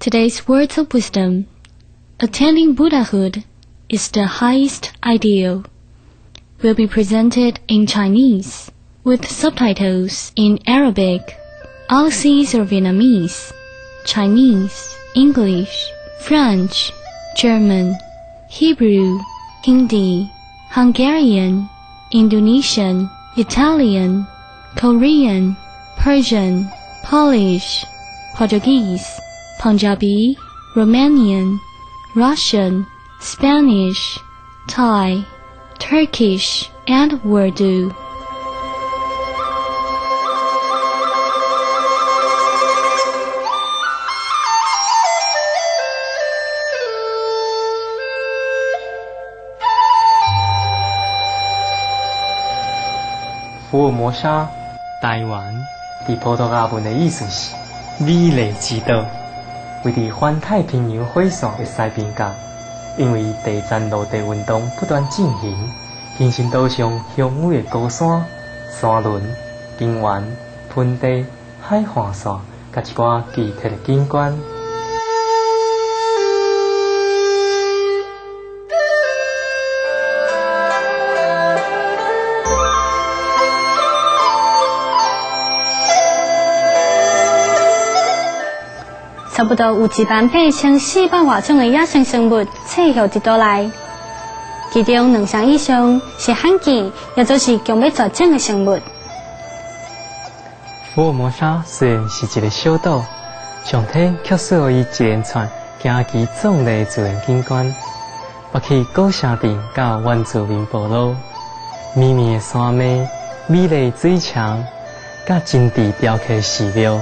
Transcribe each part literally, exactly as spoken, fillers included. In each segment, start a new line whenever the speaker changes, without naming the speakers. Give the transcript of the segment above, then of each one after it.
Today's words of wisdom. Attaining Buddhahood is the highest ideal. Will be presented in Chinese with subtitles in Arabic, Auxis or Vietnamese, Chinese, English, French, German, Hebrew, Hindi, Hungarian, Indonesian, Italian, Korean, Persian, Polish, Portuguese, Punjabi, Romanian, Russian, Spanish, Thai, Turkish, and Urdu.
"福尔摩沙，台湾，伫葡萄牙文的意思是美丽之岛，位伫环太平洋火线的西边角。因为地战陆地运动不断进行，形成岛上雄伟的高山、山峦、平原、盆地、海岸线，甲一寡奇特的景观。
差不多有一万八千四百外种的野生生物栖息伫岛内，其中两成以上是罕见，也就是强要绝种的生物。
福尔摩沙虽然是一个小岛，上天却赐予伊一连串惊奇壮丽的自然景观，包括高山顶甲原住民部落、绵绵的山脉、美丽的水墙，甲精致雕刻的寺庙。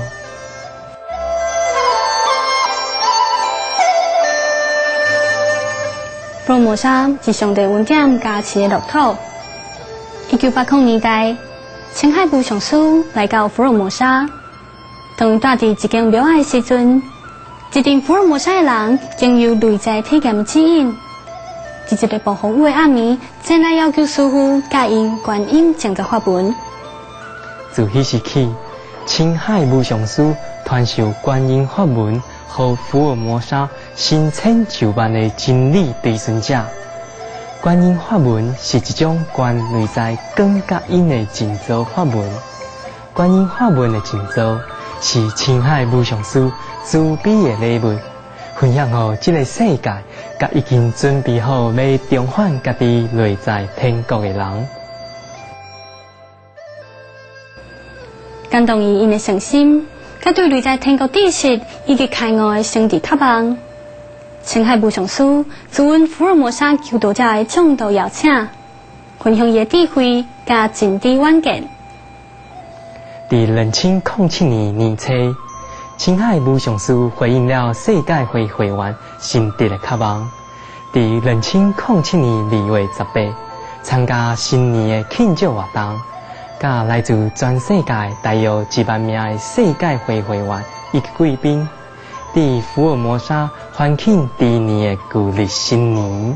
福尔摩沙是上帝恩典加持的乐土。一九八零年代，青海部上师来到福尔摩沙，当伊住伫一间庙的时阵，一定福尔摩沙的人经由内在体验指引，伫一个暴风雨的暗暝，前来要求师傅教因观音正觉法门。
自迄时起，青海部上师传授观音法门，予福尔摩沙成千上万的真理追寻者。观音法门是一种观内在光甲阴的静坐法门。观音法门的静坐是青海无上师慈悲的礼物，分享予这个世界，甲已经准备好要重返家己内在天国的人。
感动伊因的诚心，甲对内在天国知识以及开悟的心地渴望。青海无上师自阮福尔摩沙求道者的众多邀请，分享伊的智慧甲真知远见。
伫二千零七年年初，青海无上师回应了世界会会员心地的渴望。伫二千零七年二月十八，参加新年的庆祝活动，甲来自全世界大约一万名的世界会会员以及贵宾，伫福尔摩沙欢庆第二年的旧历新年。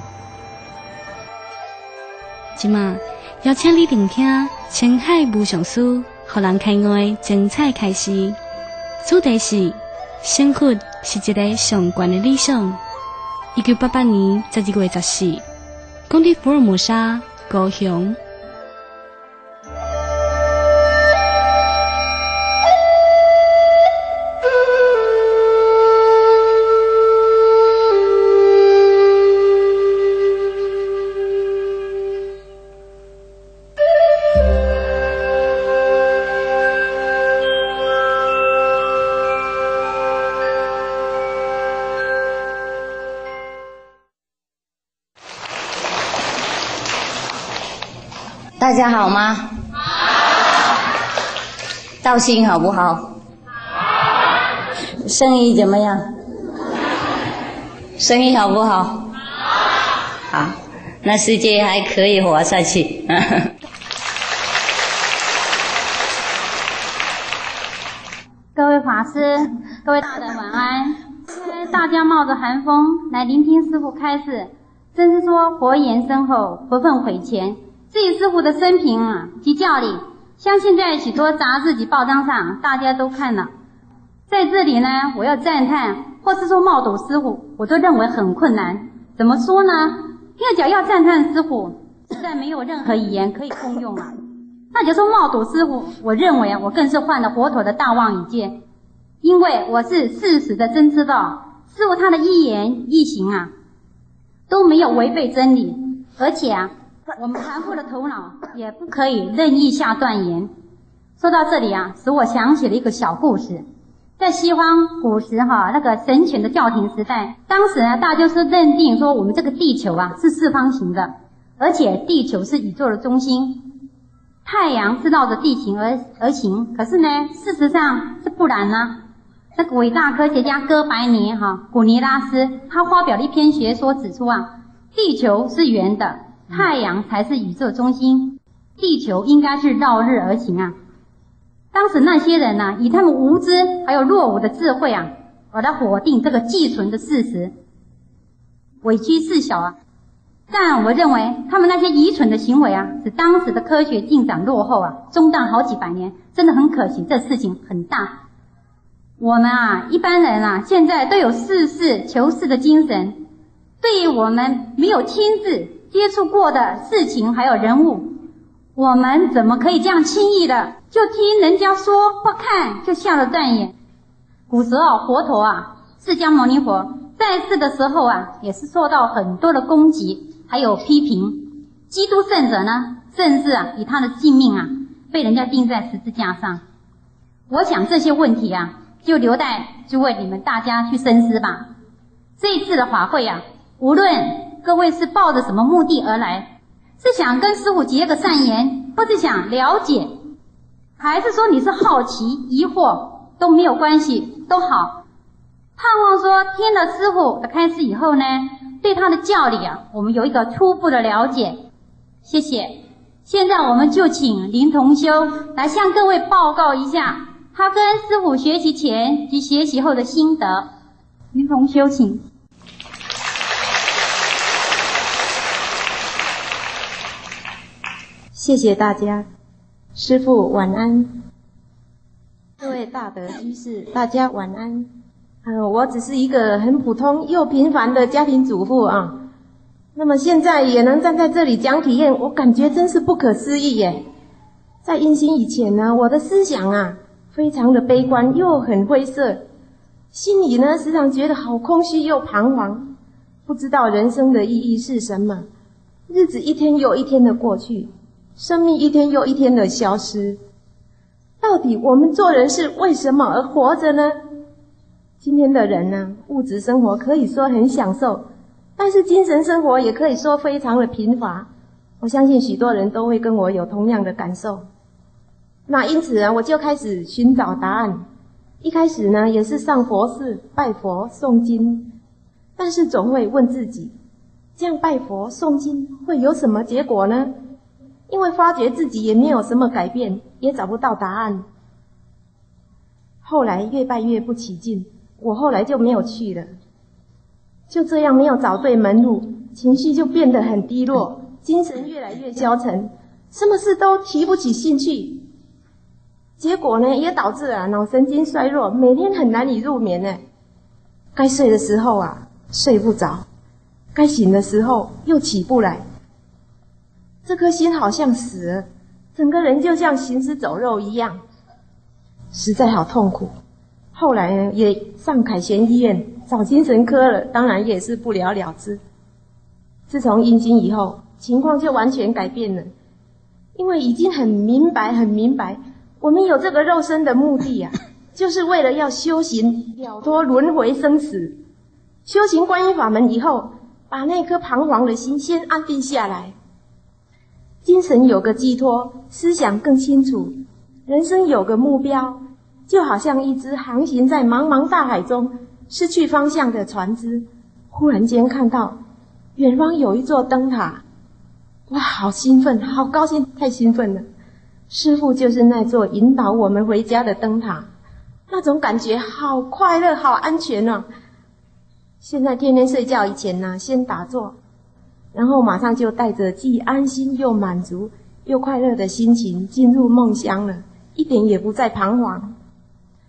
即马邀请你聆听青海无上师互人开悟的精彩开始。主题是幸福是一个上悬的理想。一九八八年十二月十四，讲伫福尔摩沙高雄。
大家好吗？好。道心好不好？好。生意怎么样？生意好不好？好。好，那世界还可以活下去。
各位法师，各位大德晚安。因为大家冒着寒风来聆听师父开示，真是说佛言深厚，佛分毁前。至于师父的生平啊及教理，相信在许多杂志及报章上大家都看了。 在这里呢，我要赞叹或是说冒斗师傅，我都认为很困难。怎么说呢？因为只要要赞叹师傅，实在没有任何语言可以共用啊。那就说冒斗师傅，我认为啊，我更是犯了佛陀的大妄语戒，因为我是事实的真知道，师傅他的一言一行啊，都没有违背真理，而且啊，我们凡夫的头脑也不可以任意下断言。说到这里啊，使我想起了一个小故事。在西方古时哈、啊，那个神权的教廷时代，当时呢，大家就是认定说我们这个地球啊是四方形的，而且地球是宇宙的中心，太阳是绕着地形而而行。可是呢，事实上是不然呢。那个伟大科学家哥白尼哈、啊、古尼拉斯，他发表了一篇学说，指出啊，地球是圆的，太阳才是宇宙中心，地球应该是绕日而行啊。当时那些人啊，以他们无知还有落伍的智慧啊，而来否定这个既存的事实，委屈事小啊。但我认为他们那些愚蠢的行为啊，使当时的科学进展落后啊，中断好几百年，真的很可惜，这事情很大。我们啊，一般人啊，现在都有事事求是的精神，对于我们没有亲自接触过的事情还有人物，我们怎么可以这样轻易的就听人家说或看就下了断言？古时候佛陀啊，释迦牟尼佛在世的时候啊，也是受到很多的攻击还有批评。基督圣者呢，甚至啊以他的性命啊被人家钉在十字架上。我想这些问题啊，就留待诸位你们大家去深思吧。这一次的法会啊，无论各位是抱着什么目的而来，是想跟师父结个善缘，或是想了解，还是说你是好奇疑惑，都没有关系，都好。盼望说听了师父的开示以后呢，对他的教理啊，我们有一个初步的了解。谢谢。现在我们就请林同修来向各位报告一下他跟师父学习前及学习后的心得。林同修，请。
谢谢大家，师父晚安，各位大德居士，大家晚安。呃，我只是一个很普通又平凡的家庭主妇啊，那么现在也能站在这里讲体验，我感觉真是不可思议耶。在印心以前呢，我的思想啊，非常的悲观又很灰色，心里呢时常觉得好空虚又彷徨，不知道人生的意义是什么，日子一天又一天的过去，生命一天又一天的消失，到底我们做人是为什么而活着呢？今天的人呢，物质生活可以说很享受，但是精神生活也可以说非常的贫乏。我相信许多人都会跟我有同样的感受。那因此呢，我就开始寻找答案。一开始呢，也是上佛寺拜佛诵经，但是总会问自己，这样拜佛诵经会有什么结果呢？因为发觉自己也没有什么改变，也找不到答案。后来越拜越不起劲，我后来就没有去了。就这样没有找对门路，情绪就变得很低落，精神越来越消沉，什么事都提不起兴趣。结果呢，也导致了脑神经衰弱，每天很难以入眠呢。该睡的时候啊，睡不着，该醒的时候又起不来。这颗心好像死了，整个人就像行尸走肉一样，实在好痛苦。后来呢，也上凯旋医院找精神科了，当然也是不了了之。自从阴经以后，情况就完全改变了，因为已经很明白很明白，我们有这个肉身的目的啊，就是为了要修行了脱轮回生死。修行观音法门以后，把那颗彷徨的心先安定下来，精神有个寄托，思想更清楚，人生有个目标，就好像一只航行在茫茫大海中失去方向的船只，忽然间看到远方有一座灯塔，哇，好兴奋，好高兴，太兴奋了。师父就是那座引导我们回家的灯塔，那种感觉好快乐，好安全哦。现在天天睡觉以前呢，先打坐，然后马上就带着既安心又满足又快乐的心情进入梦乡了，一点也不再彷徨。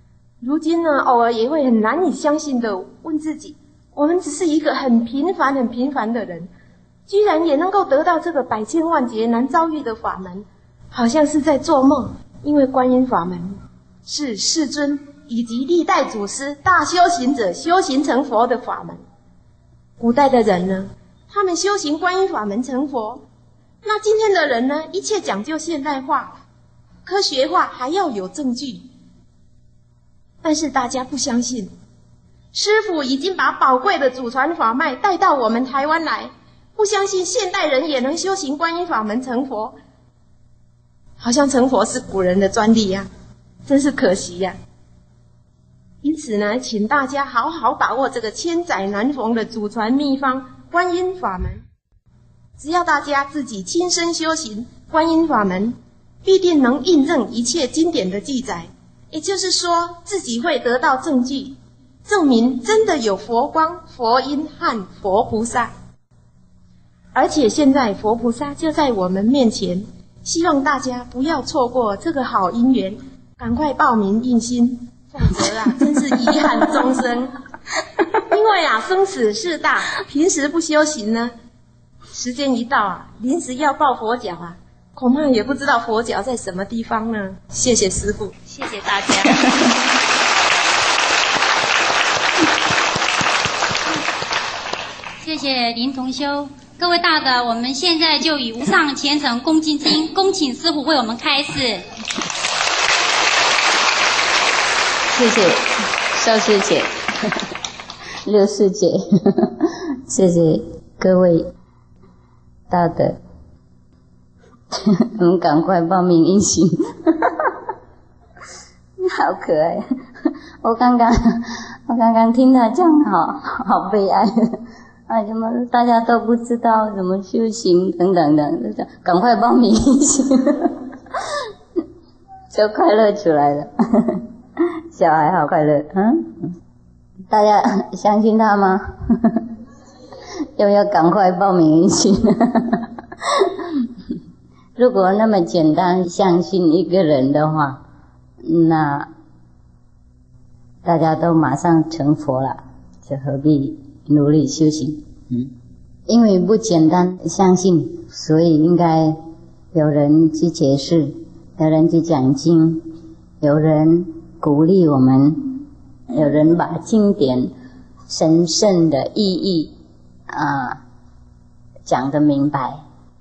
如今呢，偶尔也会很难以相信的问自己，我们只是一个很平凡很平凡的人，居然也能够得到这个百千万劫难遭遇的法门，好像是在做梦。因为观音法门是世尊以及历代祖师大修行者修行成佛的法门。古代的人呢，他们修行观音法门成佛，那今天的人呢，一切讲究现代化科学化，还要有证据。但是大家不相信，师父已经把宝贵的祖传法脉带到我们台湾来，不相信现代人也能修行观音法门成佛，好像成佛是古人的专利呀、啊，真是可惜呀、啊。因此呢，请大家好好把握这个千载难逢的祖传秘方观音法门。只要大家自己亲身修行观音法门，必定能印证一切经典的记载，也就是说自己会得到证据，证明真的有佛光、佛音和佛菩萨。而且现在佛菩萨就在我们面前，希望大家不要错过这个好因缘，赶快报名印心，否则啊，真是遗憾终生。因为啊，生死事大，平时不修行呢，时间一到啊，临时要抱佛脚啊，恐怕也不知道佛脚在什么地方呢。谢谢师父，
谢谢大家。谢谢林同修。各位大德，我们现在就以无上虔诚恭敬心，恭请师父为我们开示。
谢谢少师姐、六师姐，谢谢各位大德，我们赶快报名印心。好可爱！我刚刚我刚刚听他讲，好好悲哀。哎，怎么大家都不知道怎么修行等等的，赶快报名一下，就快乐出来了。小孩好快乐，嗯，大家相信他吗？要不要赶快报名一下？如果那么简单相信一个人的话，那大家都马上成佛了，就何必努力修行？嗯，因为不简单相信，所以应该有人去解释，有人去讲经，有人鼓励我们，有人把经典神圣的意义啊讲得明白。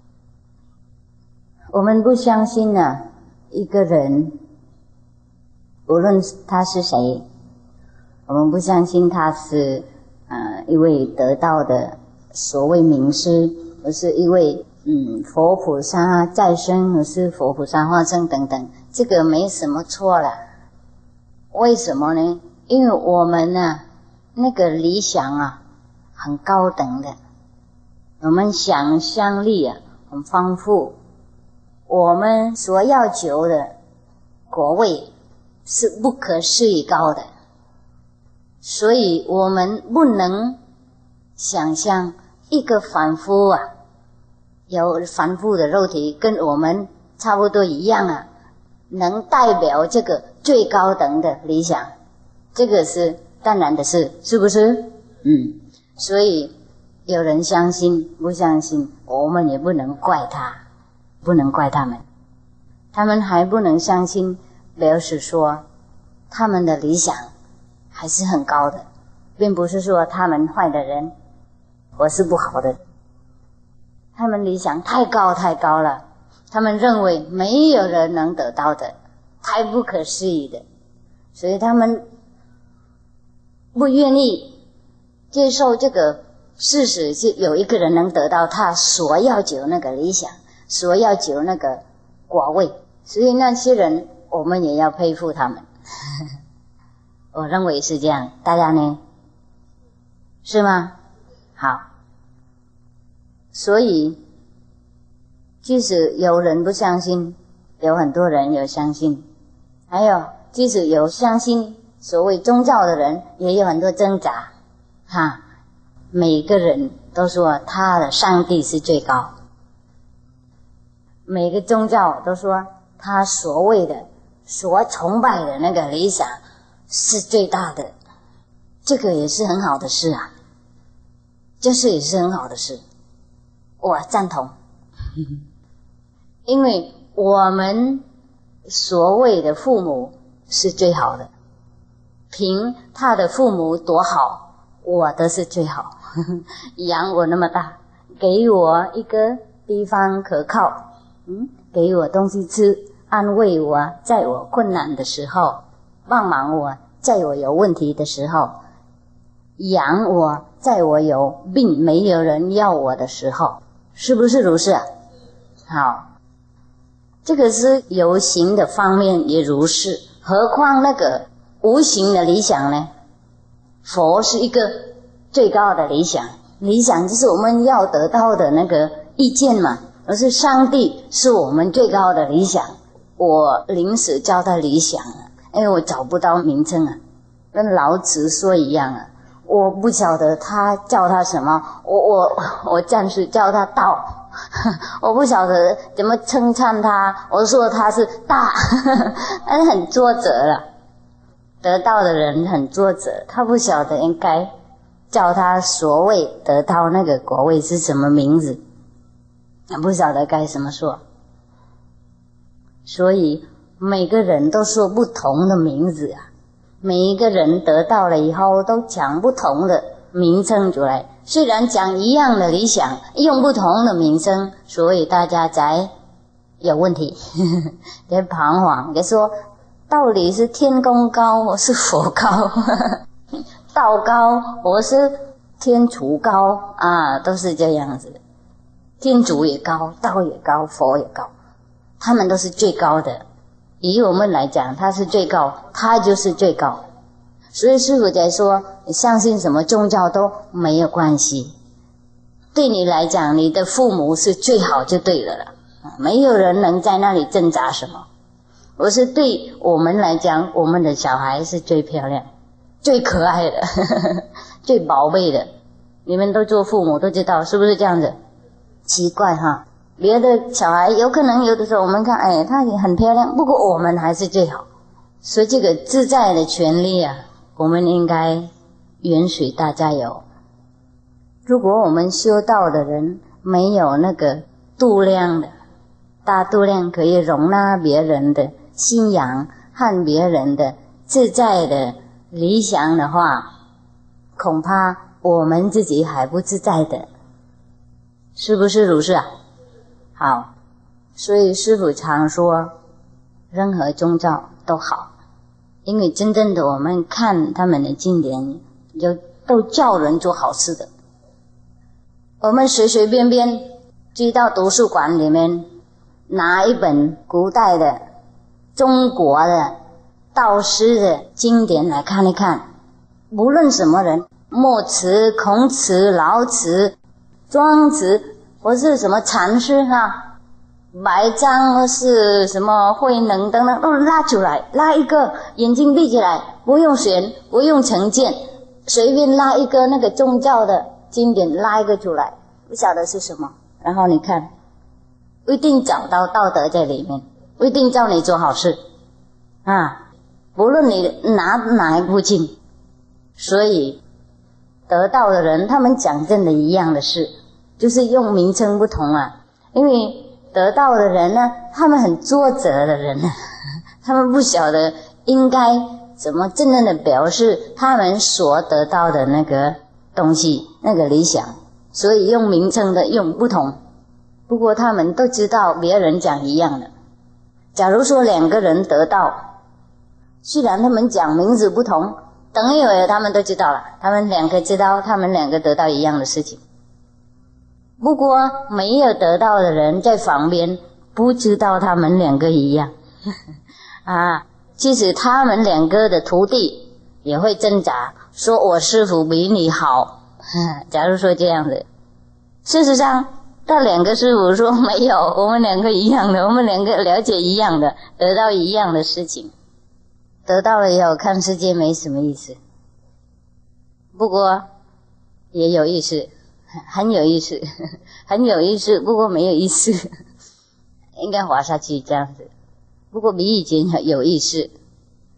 我们不相信啊，一个人无论他是谁，我们不相信他是呃一位得道的所谓名师，而是一位嗯佛菩萨再生，而是佛菩萨化身等等，这个没什么错了。为什么呢？因为我们啊那个理想啊很高等的，我们想象力啊很丰富，我们所要求的果位是不可思议高的，所以我们不能想象一个凡夫啊，有凡夫的肉体跟我们差不多一样啊，能代表这个最高等的理想，这个是当然的事，是不是？嗯，所以有人相信不相信，我们也不能怪他，不能怪他们，他们还不能相信，表示说他们的理想还是很高的，并不是说他们坏的人，我是不好的，他们理想太高太高了，他们认为没有人能得到的，太不可思议的，所以他们不愿意接受这个事实，是有一个人能得到他所要求那个理想，所要求那个果位，所以那些人我们也要佩服他们。我认为是这样，大家呢？是吗？好，所以即使有人不相信，有很多人有相信，还有即使有相信所谓宗教的人，也有很多挣扎哈。每个人都说他的上帝是最高，每个宗教都说他所谓的所崇拜的那个理想是最大的，这个也是很好的事啊，就是也是很好的事，我赞同。因为我们所谓的父母是最好的，凭他的父母多好，我的是最好。养我那么大，给我一个地方可靠，嗯，给我东西吃，安慰我在我困难的时候，帮忙我在我有问题的时候，养我在我有病没有人要我的时候，是不是如是啊？好，这个是有形的方面也如是，何况那个无形的理想呢？佛是一个最高的理想，理想就是我们要得到的那个意见嘛，而是上帝是我们最高的理想。我临时叫他理想啊，因为我找不到名称啊，跟老子说一样啊，我不晓得他叫他什么，我我我暂时叫他道，我不晓得怎么称赞他，我说他是大，但是很作折了。得到的人很作折，他不晓得应该叫他所谓得到那个果位是什么名字，不晓得该怎么说。所以每个人都说不同的名字啊，每一个人得到了以后都讲不同的名称出来，虽然讲一样的理想，用不同的名称，所以大家才有问题，在彷徨，在说到底是天公高，我是佛高，道高，我是天主高啊，都是这样子。天主也高，道也高，佛也高，他们都是最高的。以我们来讲，他是最高，他就是最高。所以师父在说，你相信什么宗教都没有关系。对你来讲，你的父母是最好就对了了，没有人能在那里挣扎什么。我是对我们来讲，我们的小孩是最漂亮、最可爱的、最宝贝的。你们都做父母都知道，是不是这样子？奇怪哈，别的小孩有可能有的时候我们看，哎，他也很漂亮，不过我们还是最好。所以这个自在的权利啊，我们应该允许大家有。如果我们修道的人没有那个度量的大度量，可以容纳别人的信仰和别人的自在的理想的话，恐怕我们自己还不自在的，是不是如是啊？好，所以师父常说任何宗教都好，因为真正的我们看他们的经典就都叫人做好事的。我们随随便便去到图书馆里面拿一本古代的中国的道师的经典来看一看，无论什么人，墨子、孔子、老子、庄子，或是什么禅师啊，白章或是什么慧能等等，都拉出来，拉一个，眼睛闭起来，不用选，不用成见，随便拉一个那个宗教的经典，拉一个出来，不晓得是什么，然后你看不一定找到道德在里面，不一定叫你做好事啊，不论你拿哪一部经。所以得道的人他们讲真的一样的事，就是用名称不同啊。因为得道的人呢，他们很作折的人呢，他们不晓得应该怎么真正的表示他们所得到的那个东西，那个理想，所以用名称的用不同。不过他们都知道别人讲一样的。假如说两个人得道，虽然他们讲名字不同，等一会儿他们都知道了，他们两个知道他们两个得到一样的事情。不过没有得到的人在旁边不知道他们两个一样啊，其实他们两个的徒弟也会挣扎，说我师父比你好。假如说这样子，事实上那两个师父说没有，我们两个一样的，我们两个了解一样的，得到一样的事情。得到了以后看世界没什么意思，不过也有意思，很有意思，很有意思，不过没有意思，应该滑下去这样子。不过比以前有意思。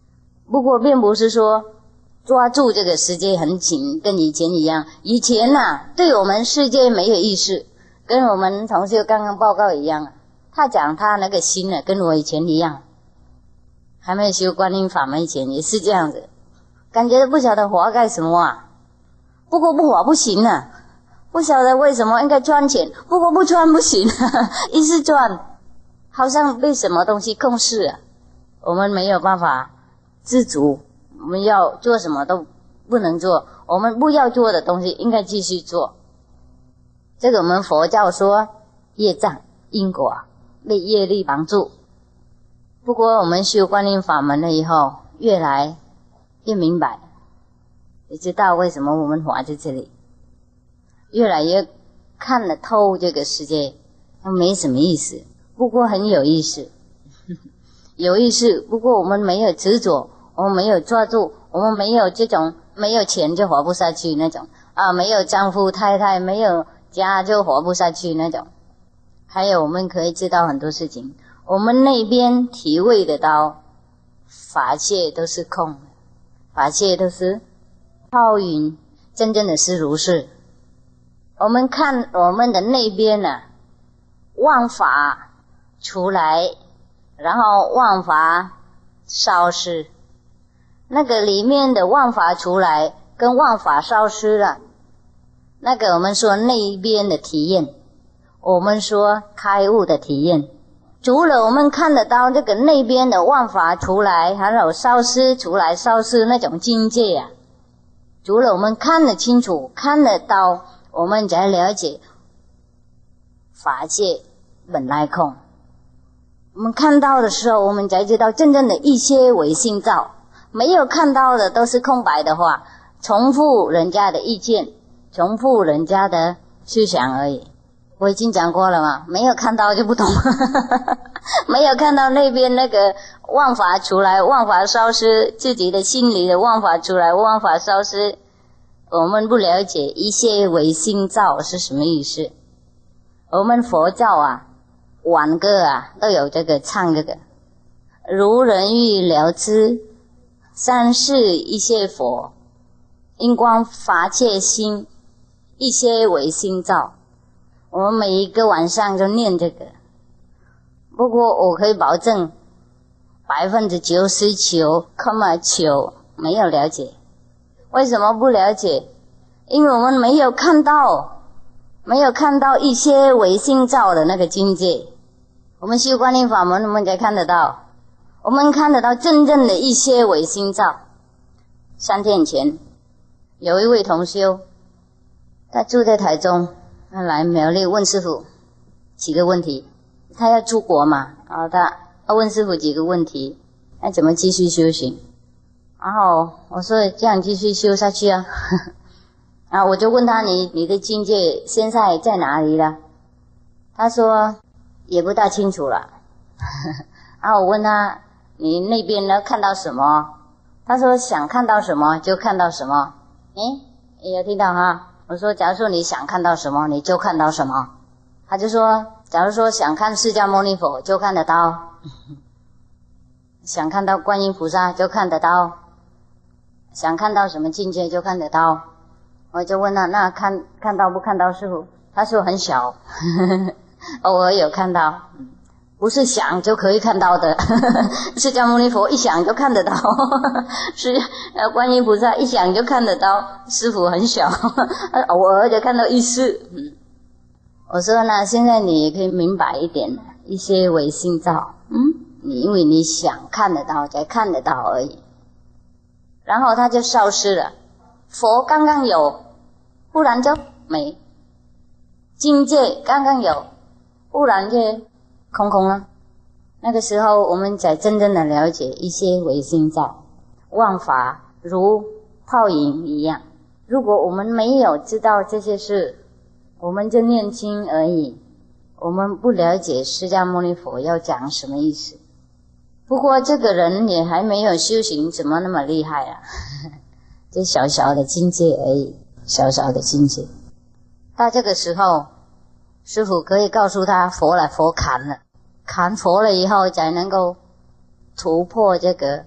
不过并不是说抓住这个世界很紧，跟以前一样。以前呐、啊，对我们世界没有意识，跟我们同学刚刚报告一样。他讲他那个心呢，跟我以前一样，还没有修观音法门以前也是这样子，感觉不晓得活干什么啊。不过不活不行啊，不晓得为什么应该赚钱，不过不赚不行啊，一直赚，好像被什么东西控制啊。我们没有办法自主，我们要做什么都不能做，我们不要做的东西应该继续做。这个我们佛教说业障因果，被业力绑住。不过我们修观音法门了以后，越来越明白，也知道为什么我们活在这里，越来越看得透这个世界，没什么意思，不过很有意思，有意思。不过我们没有执着，我们没有抓住，我们没有这种没有钱就活不下去那种啊，没有丈夫太太，没有家就活不下去那种。还有我们可以知道很多事情，我们那边体会得到法界都是空，法界都是泡云，真正的是如是。我们看我们的那边呢、啊，妄法出来，然后妄法消失，那个里面的妄法出来跟妄法消失了，那个我们说那边的体验，我们说开悟的体验。除了我们看得到这个那边的万法出来，还有消失出来消失那种境界啊，除了我们看得清楚看得到，我们才了解法界本来空。我们看到的时候，我们才知道真正的一切唯心造。没有看到的都是空白的话，重复人家的意见，重复人家的思想而已。我已经讲过了嘛，没有看到就不懂没有看到那边那个妄法出来，妄法消失，自己的心里的妄法出来，妄法消失，我们不了解一切唯心造是什么意思。我们佛教啊挽歌啊都有这个唱这个如人欲了知三世一切佛，因光法界心，一切唯心造。我们每一个晚上就念这个，不过我可以保证百分之九十九点九没有了解。为什么不了解？因为我们没有看到，没有看到一些唯心造的那个境界。我们修观音法门，我们才看得到，我们看得到真正的一些唯心造。三天前，有一位同修，他住在台中。他来苗栗问师父几个问题，他要出国嘛，然后他要问师父几个问题，那怎么继续修行？然后我说这样继续修下去啊，然后我就问他你你的境界现在在哪里了？他说也不大清楚了。然后我问他你那边呢看到什么？他说想看到什么就看到什么。诶，也有听到哈？我说假如说你想看到什么你就看到什么。他就说假如说想看释迦牟尼佛就看得到，想看到观音菩萨就看得到，想看到什么境界就看得到。我就问他那看看到不看到师父？他说很小偶尔有看到，不是想就可以看到的释迦牟尼佛一想就看得到是呃观音菩萨一想就看得到，师父很小偶尔就看到一丝。嗯，我说呢现在你也可以明白一点一些唯心造，嗯，你因为你想看得到才看得到而已。然后它就消失了，佛刚刚有不然就没，境界刚刚有不然就空空了。那个时候我们才真正的了解一些唯心造，万法如泡影一样。如果我们没有知道这些事，我们就念经而已，我们不了解释迦牟尼佛要讲什么意思。不过这个人也还没有修行，怎么那么厉害啊这小小的境界而已，小小的境界。到这个时候师父可以告诉他佛了，佛砍了，砍佛了以后才能够突破这个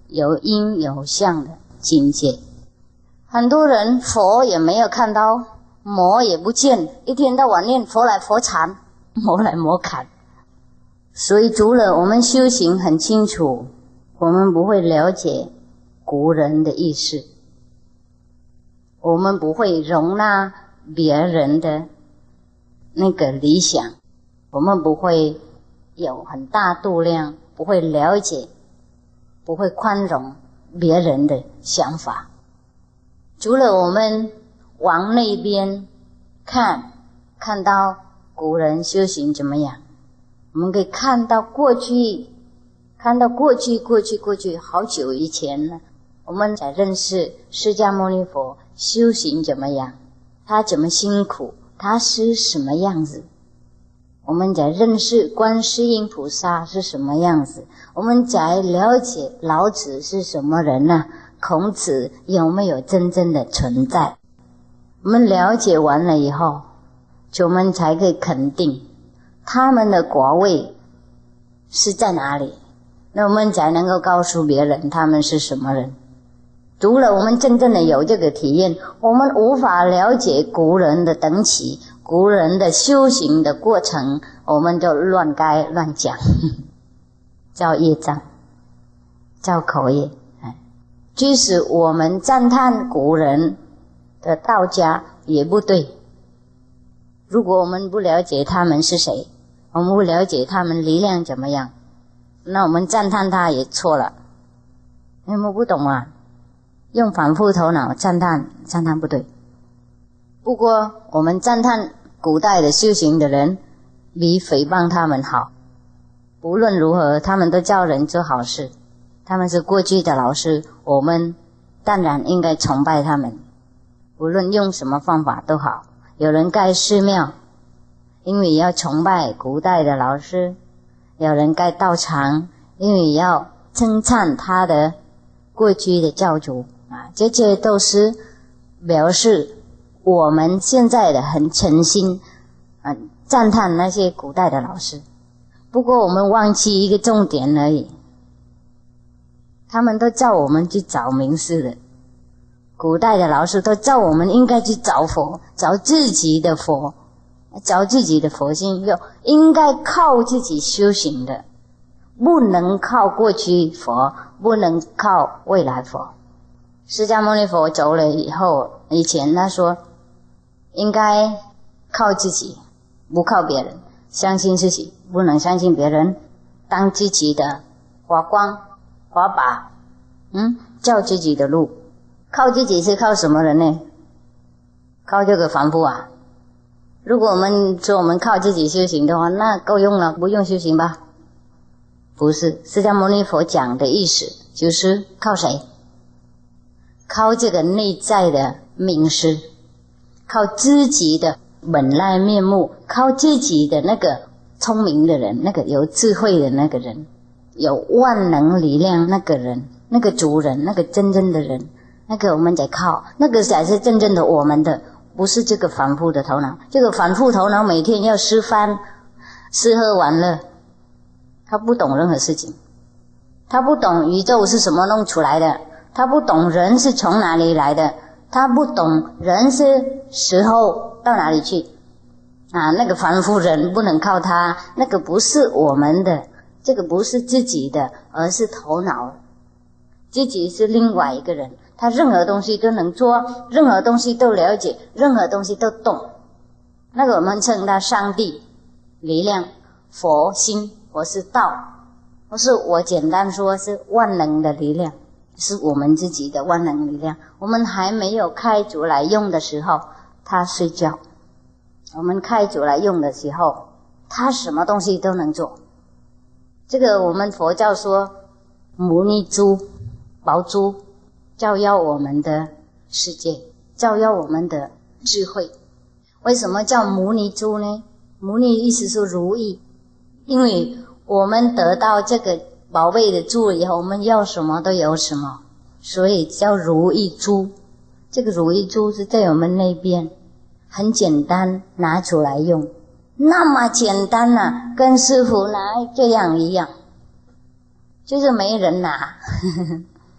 有因有相的境界。很多人佛也没有看到，魔也不见，一天到晚念佛来佛缠，魔来魔砍。所以除了我们修行很清楚，我们不会了解古人的意思，我们不会容纳别人的那个理想，我们不会有很大度量，不会了解，不会宽容别人的想法。除了我们往那边看，看到古人修行怎么样，我们可以看到过去，看到过去过去过去好久以前了，我们才认识释迦牟尼佛修行怎么样，他怎么辛苦，他是什么样子。我们才认识观世音菩萨是什么样子，我们才了解老子是什么人呢、啊？孔子有没有真正的存在。我们了解完了以后，我们才可以肯定他们的果位是在哪里，那我们才能够告诉别人他们是什么人。除了我们真正的有这个体验，我们无法了解古人的等级，古人的修行的过程，我们就乱该乱讲，叫业障，叫口业。即使我们赞叹古人的道家也不对，如果我们不了解他们是谁，我们不了解他们力量怎么样，那我们赞叹他也错了。你们不懂啊，用反复头脑赞叹，赞叹不对。不过我们赞叹古代的修行的人比诽谤他们好，无论如何他们都教人做好事，他们是过去的老师，我们当然应该崇拜他们，无论用什么方法都好。有人盖寺庙，因为要崇拜古代的老师；有人盖道场，因为要称赞他的过去的教主啊，这些都是表示我们现在的很诚心啊，赞叹那些古代的老师。不过我们忘记一个重点而已，他们都叫我们去找名师的，古代的老师都叫我们应该去找佛，找自己的佛，找自己的佛性，应该靠自己修行的，不能靠过去佛，不能靠未来佛。释迦牟尼佛走了以后，以前他说应该靠自己，不靠别人，相信自己，不能相信别人，当自己的华光华把，嗯，照自己的路。靠自己是靠什么人呢？靠这个凡夫啊。如果我们说我们靠自己修行的话，那够用了，不用修行吧？不是，释迦牟尼佛讲的意思就是靠谁？靠这个内在的名师，靠自己的本来面目，靠自己的那个聪明的人，那个有智慧的那个人，有万能力量那个人，那个主人，那个真正的人，那个我们在靠，那个才是真正的我们的，不是这个反复的头脑。这个反复头脑每天要吃饭吃喝玩乐，他不懂任何事情，他不懂宇宙是什么弄出来的，他不懂人是从哪里来的，他不懂人是时候到哪里去啊！那个凡夫人不能靠他，那个不是我们的，这个不是自己的，而是头脑。自己是另外一个人，他任何东西都能做，任何东西都了解，任何东西都懂。那个我们称他上帝力量，佛心，佛是道，不是我简单说是万能的力量，是我们自己的万能力量。我们还没有开主来用的时候，他睡觉；我们开主来用的时候，他什么东西都能做。这个我们佛教说牟尼珠、宝珠，照耀我们的世界，照耀我们的智慧。为什么叫牟尼珠呢？牟尼意思是如意，因为我们得到这个宝贝的珠以后，我们要什么都有什么，所以叫如意珠。这个如意珠是在我们那边很简单，拿出来用，那么简单啊，跟师父拿这样一样，就是没人拿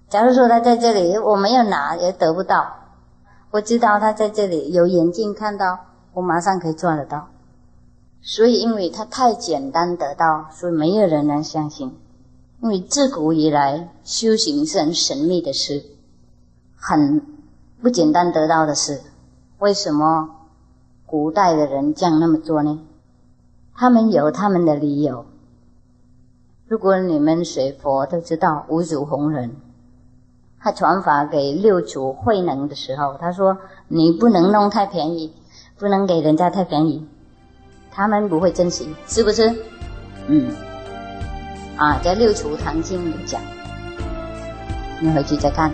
假如说他在这里，我没有拿也得不到。我知道他在这里，有眼睛看到，我马上可以抓得到。所以因为他太简单得到，所以没有人能相信。因为自古以来修行是很神秘的事，很不简单得到的事。为什么古代的人这样那么做呢？他们有他们的理由。如果你们学佛都知道，五祖弘忍他传法给六祖慧能的时候，他说你不能弄太便宜，不能给人家太便宜，他们不会珍惜，是不是？嗯，啊，在六祖坛经里讲，你回去再看。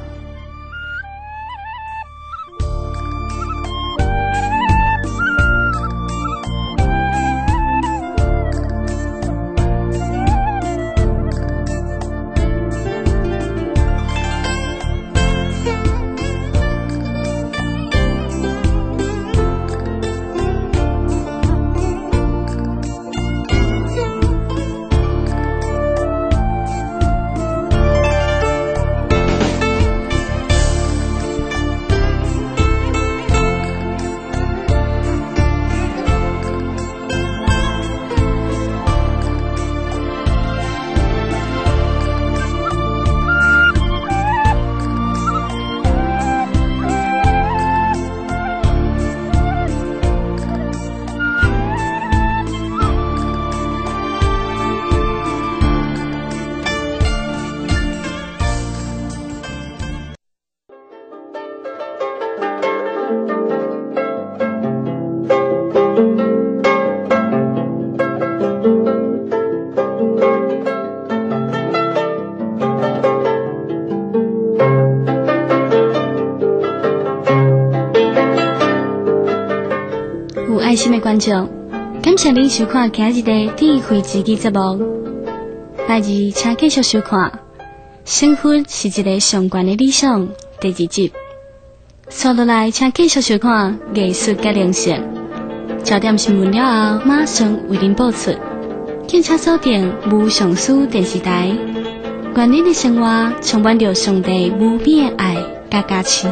爱心的观众，感谢您收看今日的智慧之基节目。来日请继续收看《幸福是一个上悬的理想》第二集。接落来请继续收看艺术甲灵性。焦点新闻了后，马上为您播出。敬请锁定无上师电视台，愿您的生活充满着上帝无边的爱甲加持。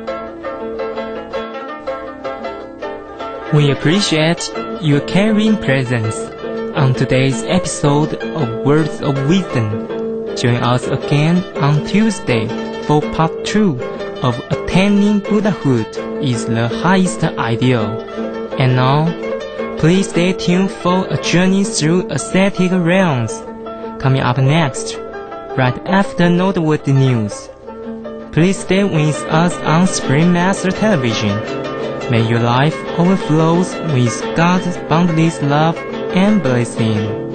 We appreciate your caring presence on today's episode of Words of Wisdom. Join us again on Tuesday for part two of Attaining Buddhahood is the highest ideal. And now, please stay tuned for a journey through ascetic realms. Coming up next, right after noteworthy news. Please stay with us on Spring Master Television.May your life overflows with God's boundless love and blessing.